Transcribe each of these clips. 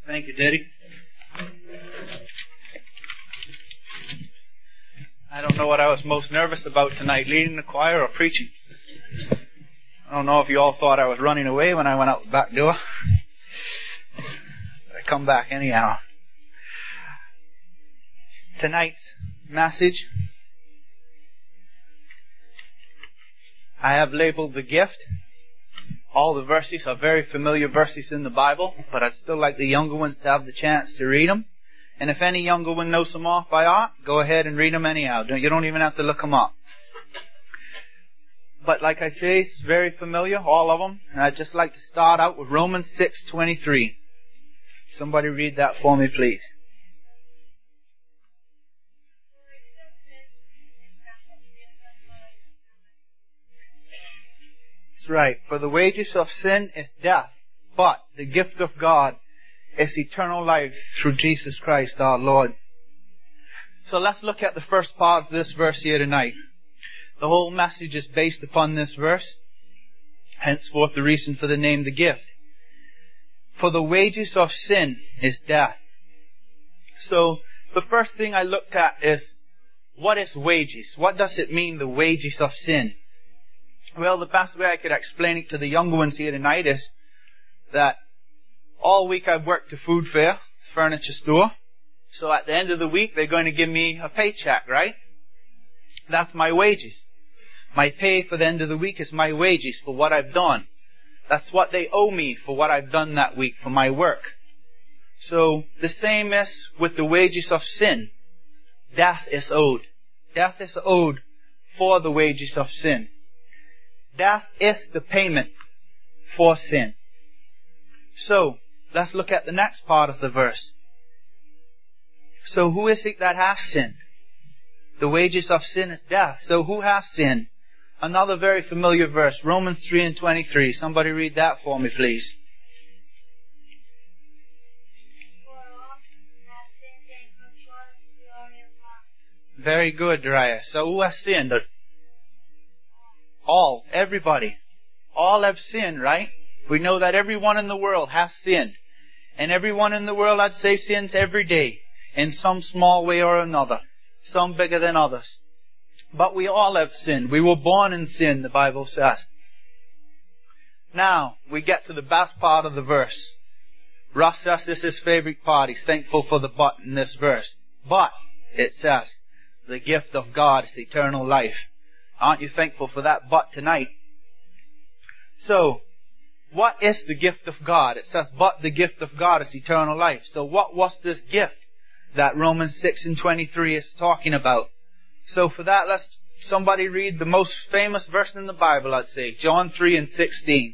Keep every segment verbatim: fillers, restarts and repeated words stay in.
Thank you, Daddy. I don't know what I was most nervous about tonight, leading the choir or preaching. I don't know if you all thought I was running away when I went out the back door. I come back anyhow. Tonight's message, I have labeled the gift. All the verses are very familiar verses in the Bible, but I'd still like the younger ones to have the chance to read them. And if any younger one knows them off by heart, go ahead and read them anyhow. You don't even have to look them up. But like I say, it's very familiar, all of them. And I'd just like to start out with Romans six twenty-three. Somebody read that for me, please. That's right. For the wages of sin is death, but the gift of God is eternal life through Jesus Christ our Lord. So let's look at the first part of this verse here tonight. The whole message is based upon this verse. Henceforth the reason for the name, the gift. For the wages of sin is death. So the first thing I looked at is, what is wages? What does it mean, the wages of sin? Well, the best way I could explain it to the younger ones here tonight is that all week I've worked a food fair, furniture store. So at the end of the week, they're going to give me a paycheck, right? That's my wages. My pay for the end of the week is my wages for what I've done. That's what they owe me for what I've done that week, for my work. So the same is with the wages of sin. Death is owed. Death is owed for the wages of sin. Death is the payment for sin. So, let's look at the next part of the verse. So who is it that has sinned? The wages of sin is death. So who has sinned? Another very familiar verse, Romans three and twenty-three. Somebody read that for me, please. Very good, Darius. So who has sinned? All, everybody. All have sinned, right? We know that everyone in the world has sinned. And everyone in the world, I'd say, sins every day, in some small way or another. Some bigger than others. But we all have sinned. We were born in sin, the Bible says. Now, we get to the best part of the verse. Russ says this is his favorite part. He's thankful for the but in this verse. But, it says, the gift of God is eternal life. Aren't you thankful for that but tonight? So, what is the gift of God? It says, but the gift of God is eternal life. So what was this gift that Romans six and twenty-three is talking about? So for that, let's somebody read the most famous verse in the Bible, I'd say. John three and sixteen.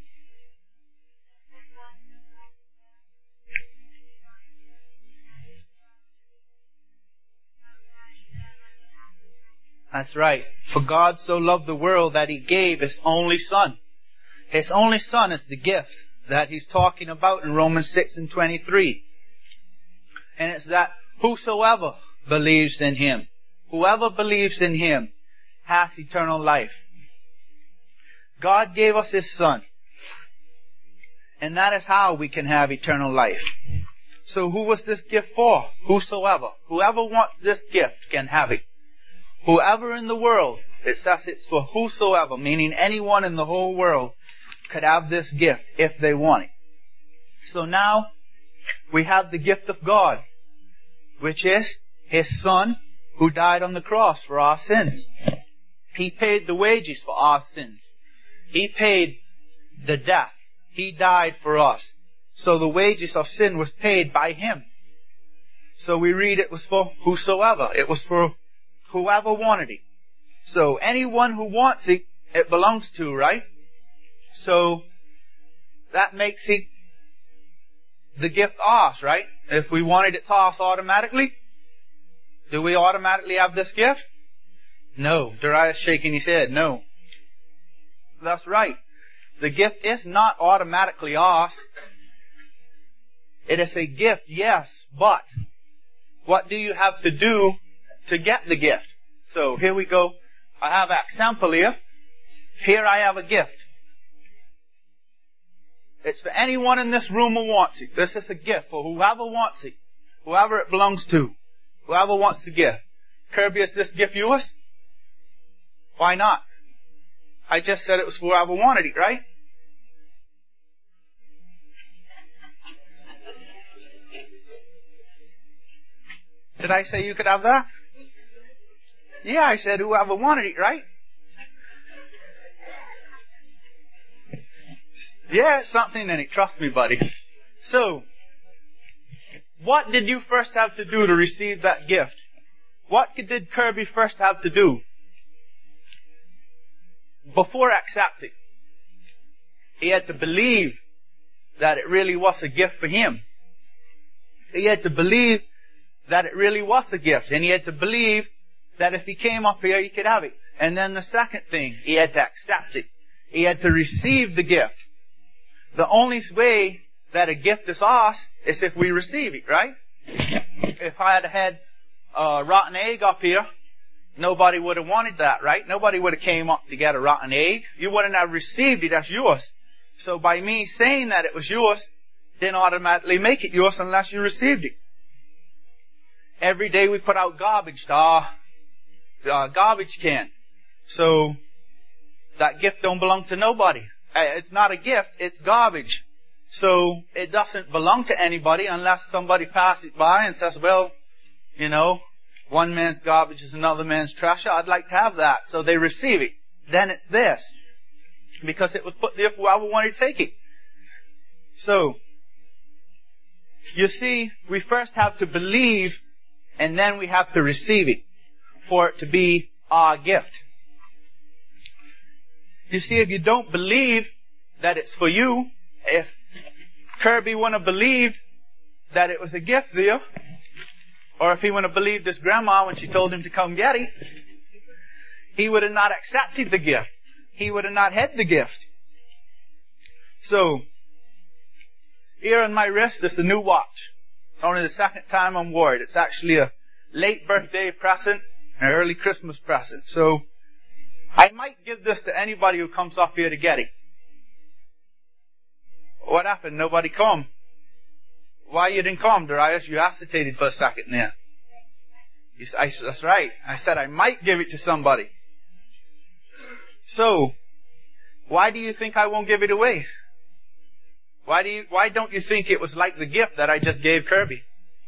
That's right. For God so loved the world that He gave His only Son. His only Son is the gift that He's talking about in Romans six and twenty-three. And it's that whosoever believes in Him, whoever believes in Him has eternal life. God gave us His Son. And that is how we can have eternal life. So who was this gift for? Whosoever. Whoever wants this gift can have it. Whoever in the world, it says it's for whosoever, meaning anyone in the whole world could have this gift if they want it. So now we have the gift of God, which is His Son who died on the cross for our sins. He paid the wages for our sins. He paid the death. He died for us. So the wages of sin was paid by Him. So we read it was for whosoever. It was for whoever wanted it. So anyone who wants it, it belongs to, right? So that makes it the gift ours, right? If we wanted it to us automatically, do we automatically have this gift? No. Darius shaking his head. No. That's right. The gift is not automatically ours. It is a gift, yes, but what do you have to do to get the gift? So here we go. I have an example here. Here I have a gift. It's for anyone in this room who wants it. This is a gift for whoever wants it. Whoever it belongs to. Whoever wants the gift. Kirby, is this gift yours? Why not? I just said it was for whoever wanted it, right? Did I say you could have that? Yeah, I said whoever wanted it, right? Yeah, it's something in it. Trust me, buddy. So, what did you first have to do to receive that gift? What did Kirby first have to do before accepting? He had to believe that it really was a gift for him. He had to believe that it really was a gift. And he had to believe that if he came up here, he could have it. And then the second thing, he had to accept it. He had to receive the gift. The only way that a gift is ours is if we receive it, right? If I had had a rotten egg up here, nobody would have wanted that, right? Nobody would have came up to get a rotten egg. You wouldn't have received it as yours. So by me saying that it was yours, didn't automatically make it yours unless you received it. Every day we put out garbage to our uh, garbage can. So that gift don't belong to nobody. It's not a gift, it's garbage. So it doesn't belong to anybody unless somebody passes it by and says, well, you know, one man's garbage is another man's treasure. I'd like to have that. So they receive it. Then it's theirs. Because it was put there for whoever wanted to take it. So, you see, we first have to believe and then we have to receive it for it to be our gift. You see, if you don't believe that it's for you, if Kirby wouldn't have believed that it was a gift there, or if he wouldn't have believed his grandma when she told him to come get it, he would have not accepted the gift. He would have not had the gift. So, here on my wrist is a new watch. It's only the second time I'm wore it. It's actually a late birthday present, an early Christmas present. So, I might give this to anybody who comes up here to get it. What happened? Nobody come. Why you didn't come, Darius? You hesitated for a second there. You, I, that's right. I said I might give it to somebody. So, why do you think I won't give it away? Why do you, why don't you think it was like the gift that I just gave Kirby?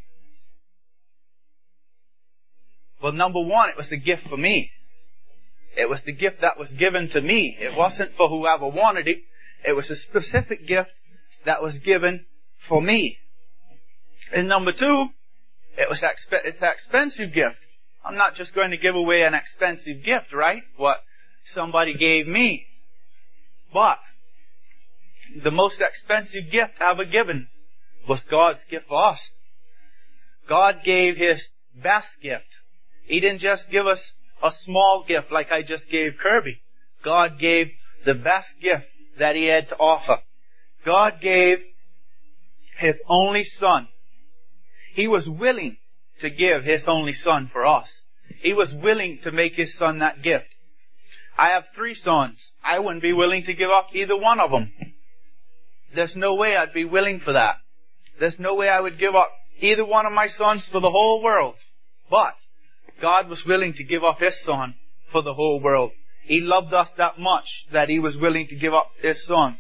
Well, number one, it was the gift for me. It was the gift that was given to me. It wasn't for whoever wanted it. It was a specific gift that was given for me. And number two, it was exp- it's an expensive gift. I'm not just going to give away an expensive gift, right? What somebody gave me. But the most expensive gift ever given was God's gift for us. God gave His best gift. He didn't just give us a small gift like I just gave Kirby. God gave the best gift that He had to offer. God gave His only Son. He was willing to give His only Son for us. He was willing to make His Son that gift. I have three sons. I wouldn't be willing to give up either one of them. There's no way I'd be willing for that. There's no way I would give up either one of my sons for the whole world. But God was willing to give up His Son for the whole world. He loved us that much that He was willing to give up His Son.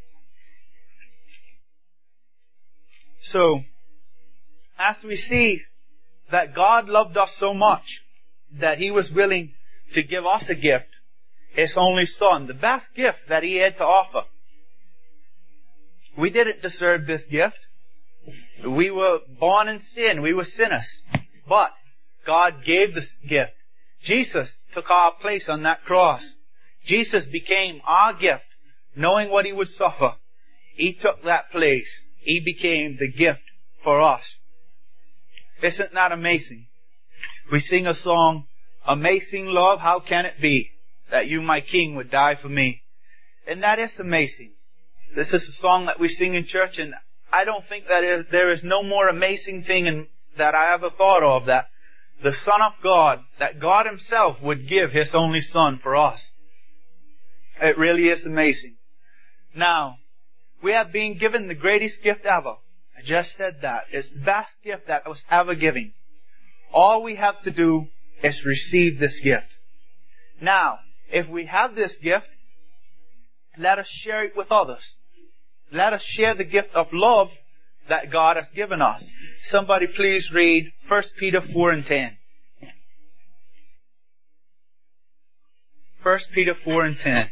So, as we see that God loved us so much that He was willing to give us a gift, His only Son, the best gift that He had to offer. We didn't deserve this gift. We were born in sin. We were sinners. But God gave this gift. Jesus took our place on that cross. Jesus became our gift, knowing what He would suffer. He took that place. He became the gift for us. Isn't that amazing? We sing a song, "Amazing love, how can it be that you, my King, would die for me?" And that is amazing. This is a song that we sing in church, and I don't think that is, there is no more amazing thing in, that I ever thought of, that the Son of God, that God Himself would give His only Son for us. It really is amazing. Now, We have been given the greatest gift ever. I just said that. It's the best gift that was ever given. All we have to do is receive this gift. Now, if we have this gift, let us share it with others. Let us share the gift of love that God has given us. Somebody please read First Peter four and ten. First Peter four and ten.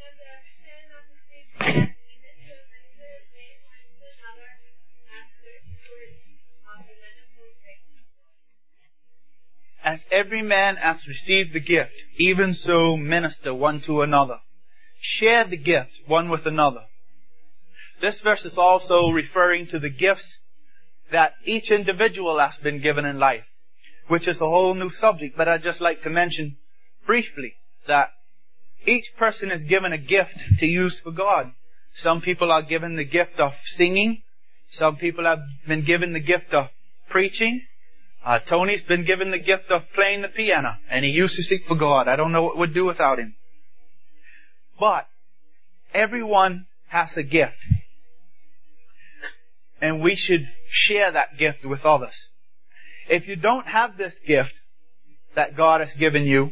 As every man has received the gift, even so minister one to another. Share the gift one with another. This verse is also referring to the gifts that each individual has been given in life, which is a whole new subject, but I'd just like to mention briefly that each person is given a gift to use for God. Some people are given the gift of singing. Some people have been given the gift of preaching. Uh, Tony's been given the gift of playing the piano, and he used to sing for God. I don't know what we'd do without him. But everyone has a gift, and we should share that gift with others. If you don't have this gift that God has given you,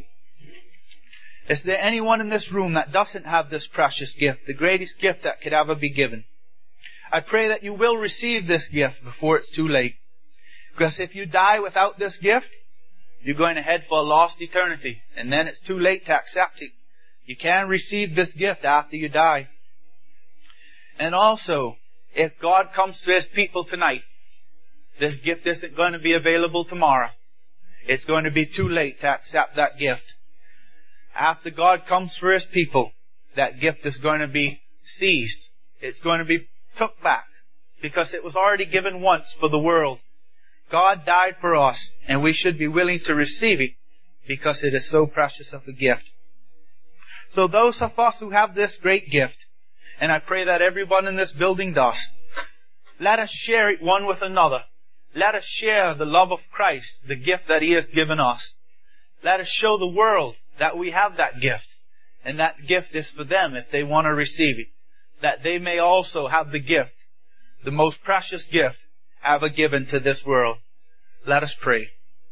is there anyone in this room that doesn't have this precious gift, the greatest gift that could ever be given? I pray that you will receive this gift before it's too late. Because if you die without this gift, you're going to head for a lost eternity. And then it's too late to accept it. You can't receive this gift after you die. And also, if God comes to His people tonight, this gift isn't going to be available tomorrow. It's going to be too late to accept that gift. After God comes for His people, that gift is going to be seized. It's going to be took back. Because it was already given once for the world. God died for us, and we should be willing to receive it because it is so precious of a gift. So those of us who have this great gift, and I pray that everyone in this building does, let us share it one with another. Let us share the love of Christ, the gift that He has given us. Let us show the world that we have that gift, and that gift is for them if they want to receive it. That they may also have the gift, the most precious gift ever given to this world. Let us pray.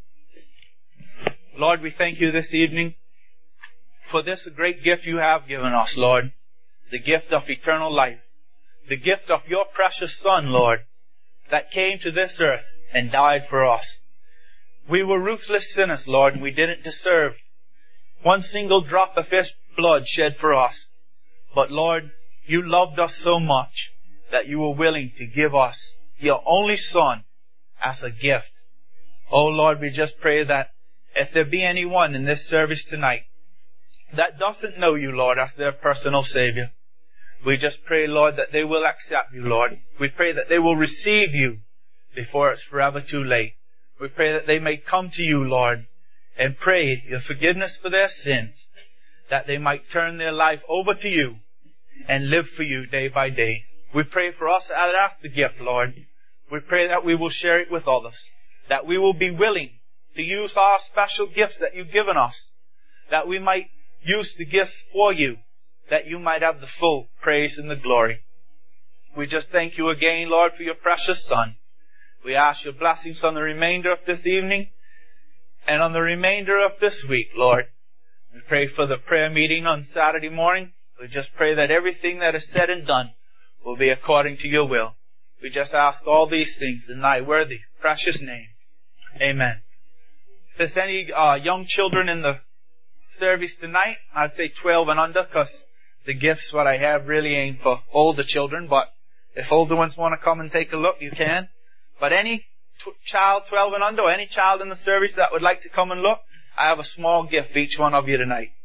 Lord, we thank You this evening for this great gift You have given us, Lord. The gift of eternal life. The gift of Your precious Son, Lord, that came to this earth and died for us. We were ruthless sinners, Lord, and we didn't deserve one single drop of His blood shed for us. But Lord, You loved us so much that You were willing to give us Your only Son as a gift. Oh Lord, we just pray that if there be anyone in this service tonight that doesn't know You, Lord, as their personal Savior, we just pray, Lord, that they will accept You, Lord. We pray that they will receive You before it's forever too late. We pray that they may come to You, Lord, and pray Your forgiveness for their sins, that they might turn their life over to You and live for You day by day. We pray for us that ask the gift, Lord. We pray that we will share it with others. That we will be willing to use our special gifts that You've given us. That we might use the gifts for You. That You might have the full praise and the glory. We just thank You again, Lord, for Your precious Son. We ask Your blessings on the remainder of this evening and on the remainder of this week, Lord. We pray for the prayer meeting on Saturday morning. We just pray that everything that is said and done will be according to Your will. We just ask all these things in Thy worthy, precious name. Amen. If there's any uh, young children in the service tonight, I'd say twelve and under, because the gifts what I have really ain't for older children, but if older ones want to come and take a look, you can. But any t- child twelve and under, or any child in the service that would like to come and look, I have a small gift for each one of you tonight.